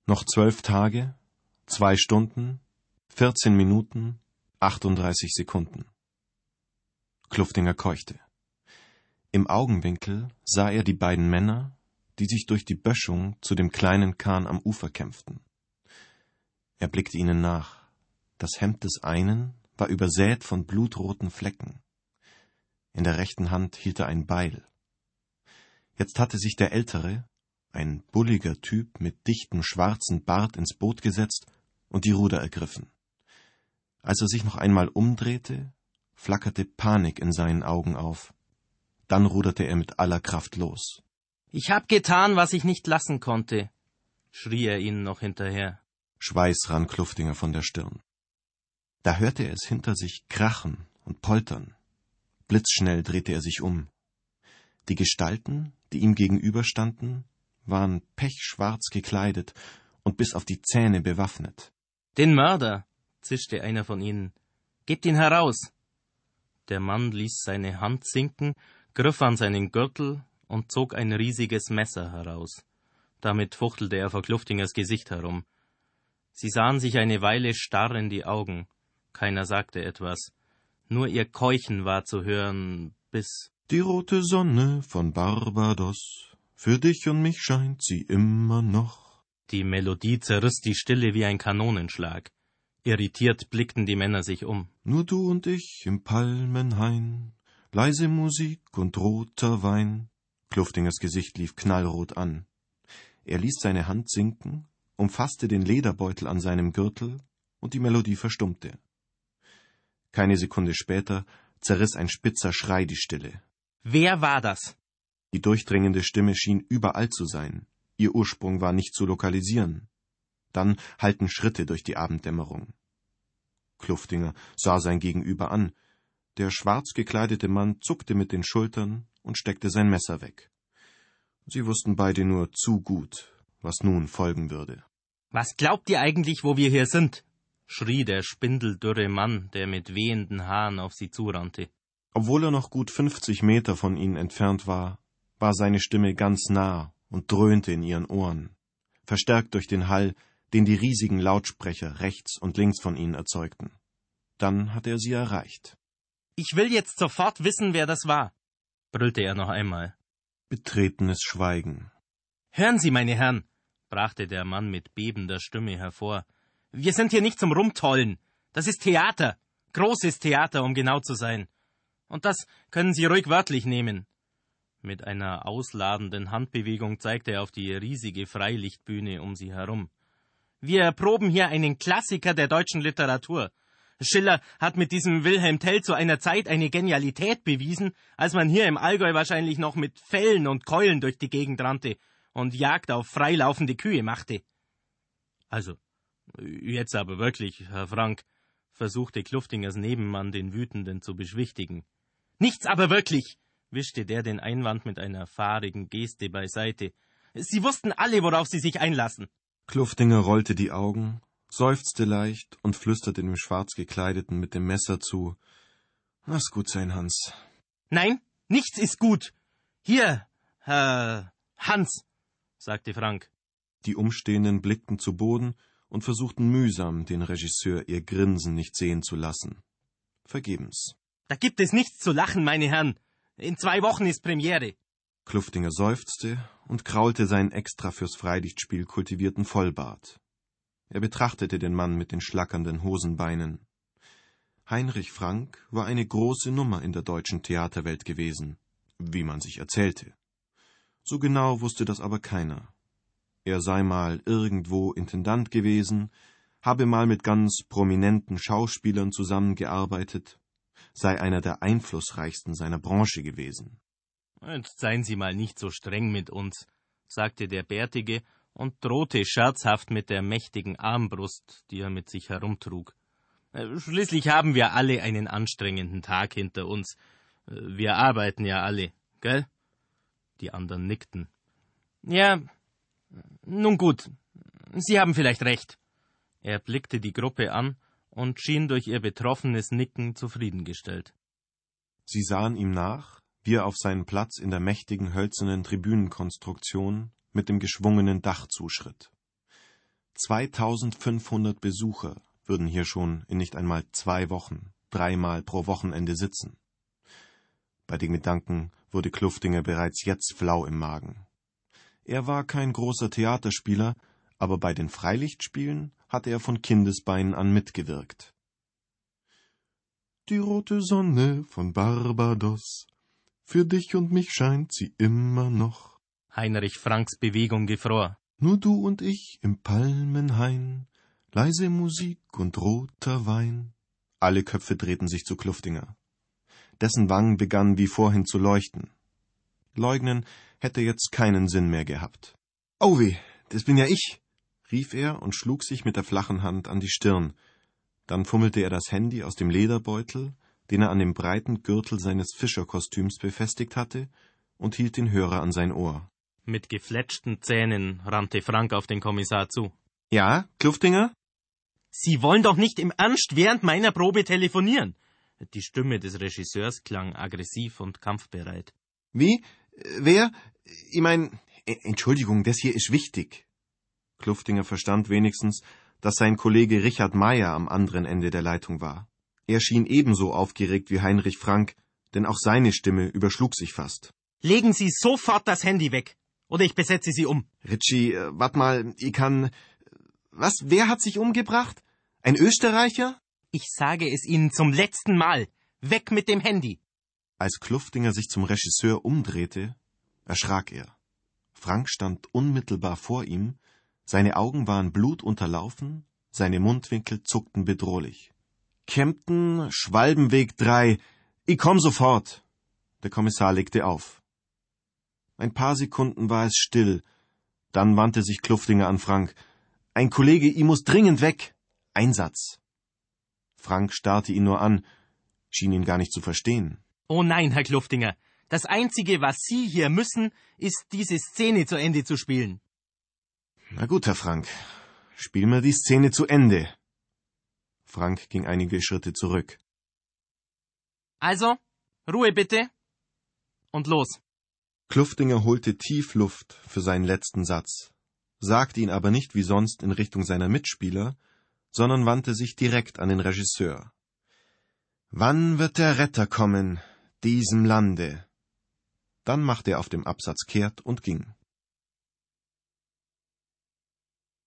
Noch 12 Tage, 2 Stunden, 14 Minuten, 38 Sekunden. Kluftinger keuchte. Im Augenwinkel sah er die beiden Männer, die sich durch die Böschung zu dem kleinen Kahn am Ufer kämpften. Er blickte ihnen nach. Das Hemd des einen war übersät von blutroten Flecken. In der rechten Hand hielt er ein Beil. Jetzt hatte sich der Ältere, ein bulliger Typ mit dichtem schwarzen Bart, ins Boot gesetzt und die Ruder ergriffen. Als er sich noch einmal umdrehte, flackerte Panik in seinen Augen auf. Dann ruderte er mit aller Kraft los. »Ich hab getan, was ich nicht lassen konnte«, schrie er ihnen noch hinterher. Schweiß rann Kluftinger von der Stirn. Da hörte er es hinter sich krachen und poltern. Blitzschnell drehte er sich um. Die Gestalten, die ihm gegenüberstanden, waren pechschwarz gekleidet und bis auf die Zähne bewaffnet. »Den Mörder«, zischte einer von ihnen. »Gebt ihn heraus!« Der Mann ließ seine Hand sinken, griff an seinen Gürtel und zog ein riesiges Messer heraus. Damit fuchtelte er vor Kluftingers Gesicht herum. Sie sahen sich eine Weile starr in die Augen. Keiner sagte etwas. Nur ihr Keuchen war zu hören, bis »Die rote Sonne von Barbados, für dich und mich scheint sie immer noch.« Die Melodie zerriss die Stille wie ein Kanonenschlag. Irritiert blickten die Männer sich um. »Nur du und ich im Palmenhain, leise Musik und roter Wein.« Kluftingers Gesicht lief knallrot an. Er ließ seine Hand sinken, umfasste den Lederbeutel an seinem Gürtel und die Melodie verstummte. Keine Sekunde später zerriss ein spitzer Schrei die Stille. »Wer war das?« Die durchdringende Stimme schien überall zu sein. Ihr Ursprung war nicht zu lokalisieren. Dann hallten Schritte durch die Abenddämmerung. Kluftinger sah sein Gegenüber an. Der schwarz gekleidete Mann zuckte mit den Schultern und steckte sein Messer weg. Sie wussten beide nur zu gut, was nun folgen würde. »Was glaubt ihr eigentlich, wo wir hier sind?« schrie der spindeldürre Mann, der mit wehenden Haaren auf sie zurannte. Obwohl er noch gut 50 Meter von ihnen entfernt war, war seine Stimme ganz nah und dröhnte in ihren Ohren, verstärkt durch den Hall, den die riesigen Lautsprecher rechts und links von ihnen erzeugten. Dann hatte er sie erreicht. »Ich will jetzt sofort wissen, wer das war«, brüllte er noch einmal. Betretenes Schweigen. »Hören Sie, meine Herren«, brachte der Mann mit bebender Stimme hervor, »wir sind hier nicht zum Rumtollen. Das ist Theater, großes Theater, um genau zu sein. Und das können Sie ruhig wörtlich nehmen.« Mit einer ausladenden Handbewegung zeigte er auf die riesige Freilichtbühne um sie herum. »Wir proben hier einen Klassiker der deutschen Literatur. Schiller hat mit diesem Wilhelm Tell zu einer Zeit eine Genialität bewiesen, als man hier im Allgäu wahrscheinlich noch mit Fellen und Keulen durch die Gegend rannte und Jagd auf freilaufende Kühe machte.« »Also, jetzt aber wirklich, Herr Frank«, versuchte Kluftingers Nebenmann den Wütenden zu beschwichtigen. »Nichts aber wirklich«, wischte der den Einwand mit einer fahrigen Geste beiseite. »Sie wussten alle, worauf Sie sich einlassen.« Kluftinger rollte die Augen, seufzte leicht und flüsterte dem Schwarzgekleideten mit dem Messer zu. »Lass gut sein, Hans.« »Nein, nichts ist gut. Hier, Herr Hans«, sagte Frank. Die Umstehenden blickten zu Boden und versuchten mühsam, den Regisseur ihr Grinsen nicht sehen zu lassen. Vergebens. »Da gibt es nichts zu lachen, meine Herren. In 2 Wochen ist Premiere.« Kluftinger seufzte und kraulte seinen extra fürs Freilichtspiel kultivierten Vollbart. Er betrachtete den Mann mit den schlackernden Hosenbeinen. Heinrich Frank war eine große Nummer in der deutschen Theaterwelt gewesen, wie man sich erzählte. So genau wusste das aber keiner. Er sei mal irgendwo Intendant gewesen, habe mal mit ganz prominenten Schauspielern zusammengearbeitet, sei einer der einflussreichsten seiner Branche gewesen. »Jetzt seien Sie mal nicht so streng mit uns«, sagte der Bärtige und drohte scherzhaft mit der mächtigen Armbrust, die er mit sich herumtrug. »Schließlich haben wir alle einen anstrengenden Tag hinter uns. Wir arbeiten ja alle, gell?« Die anderen nickten. »Ja, nun gut, Sie haben vielleicht recht.« Er blickte die Gruppe an und schien durch ihr betroffenes Nicken zufriedengestellt. Sie sahen ihm nach, wie er auf seinen Platz in der mächtigen hölzernen Tribünenkonstruktion mit dem geschwungenen Dach zuschritt. 2500 Besucher würden hier schon in nicht einmal 2 Wochen, 3-mal pro Wochenende sitzen. Bei den Gedanken wurde Kluftinger bereits jetzt flau im Magen. Er war kein großer Theaterspieler, aber bei den Freilichtspielen hatte er von Kindesbeinen an mitgewirkt. Die rote Sonne von Barbados, für dich und mich scheint sie immer noch. Heinrich Franks Bewegung gefror. Nur du und ich im Palmenhain, leise Musik und roter Wein. Alle Köpfe drehten sich zu Kluftinger. Dessen Wangen begannen wie vorhin zu leuchten. Leugnen hätte jetzt keinen Sinn mehr gehabt. »Oh weh, das bin ja ich«, rief er und schlug sich mit der flachen Hand an die Stirn. Dann fummelte er das Handy aus dem Lederbeutel, den er an dem breiten Gürtel seines Fischerkostüms befestigt hatte, und hielt den Hörer an sein Ohr. Mit gefletschten Zähnen rannte Frank auf den Kommissar zu. »Ja, Kluftinger?« »Sie wollen doch nicht im Ernst während meiner Probe telefonieren!« Die Stimme des Regisseurs klang aggressiv und kampfbereit. »Wie? Wer? Ich mein, Entschuldigung, das hier ist wichtig.« Kluftinger verstand wenigstens, dass sein Kollege Richard Meyer am anderen Ende der Leitung war. Er schien ebenso aufgeregt wie Heinrich Frank, denn auch seine Stimme überschlug sich fast. »Legen Sie sofort das Handy weg, oder ich besetze Sie um.« »Ritchie, wart mal, ich kann... Was, wer hat sich umgebracht? Ein Österreicher?« »Ich sage es Ihnen zum letzten Mal. Weg mit dem Handy!« Als Kluftinger sich zum Regisseur umdrehte, erschrak er. Frank stand unmittelbar vor ihm, seine Augen waren blutunterlaufen, seine Mundwinkel zuckten bedrohlich. »Kempten, Schwalbenweg 3, ich komm sofort!« Der Kommissar legte auf. Ein paar Sekunden war es still, dann wandte sich Kluftinger an Frank. »Ein Kollege, ich muss dringend weg! Einsatz!« Frank starrte ihn nur an, schien ihn gar nicht zu verstehen. »Oh nein, Herr Kluftinger, das Einzige, was Sie hier müssen, ist, diese Szene zu Ende zu spielen.« »Na gut, Herr Frank, spielen wir die Szene zu Ende.« Frank ging einige Schritte zurück. »Also, Ruhe bitte. Und los.« Kluftinger holte tief Luft für seinen letzten Satz, sagte ihn aber nicht wie sonst in Richtung seiner Mitspieler, sondern wandte sich direkt an den Regisseur. »Wann wird der Retter kommen, diesem Lande?« Dann machte er auf dem Absatz kehrt und ging.